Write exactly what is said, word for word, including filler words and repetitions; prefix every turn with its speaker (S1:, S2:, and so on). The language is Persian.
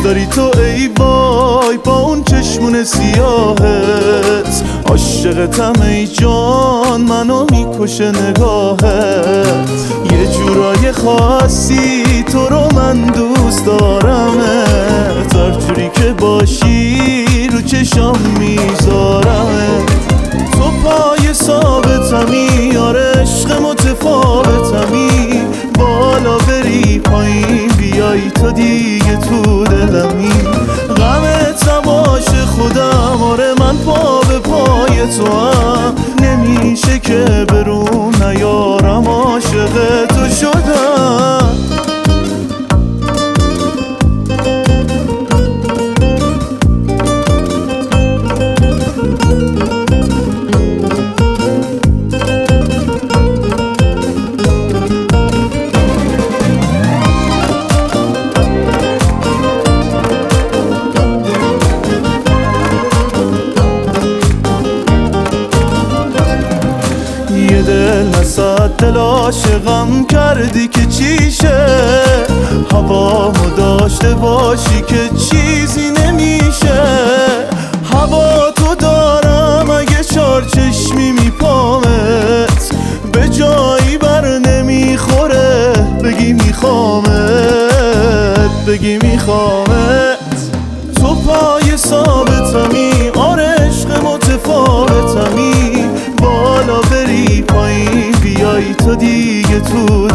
S1: داری تو ای وای با اون چشمون سیاهت، عاشقتم ای جان منو میکشه نگاهت. یه جورای خاصی تو رو من دوست دارمت، هر جوری که باشی رو چشام میذارمت. تو پای ثابتمی، آره عشق متفاوتمی، بالا بری پایین بیای تو دیگه تو دلمی. غمت نباشه خودم، آره من پا به پای تو هم، نمیشه که برون نیارم عاشق تو شدم. یه دل نصد دل عاشقم کردی که چیشه، هوامو داشته باشی که چیزی نمیشه. هوا تو دارم اگه چار چشمی میپامت، به جایی بر نمیخوره بگی میخوامت، بگی میخوامت. تو پای ثابتمی، آره عشق متفاوتمی، بالا بری پایین بیای تو دیگه تو